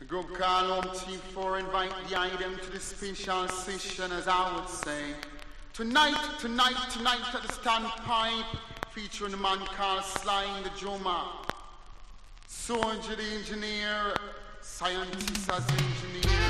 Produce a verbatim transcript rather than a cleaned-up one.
The group call Home Team four invite the item to the special session, as I would say. Tonight, tonight, tonight at the standpipe, featuring a man called Sly the drummer, Soldier the engineer, scientist as engineer.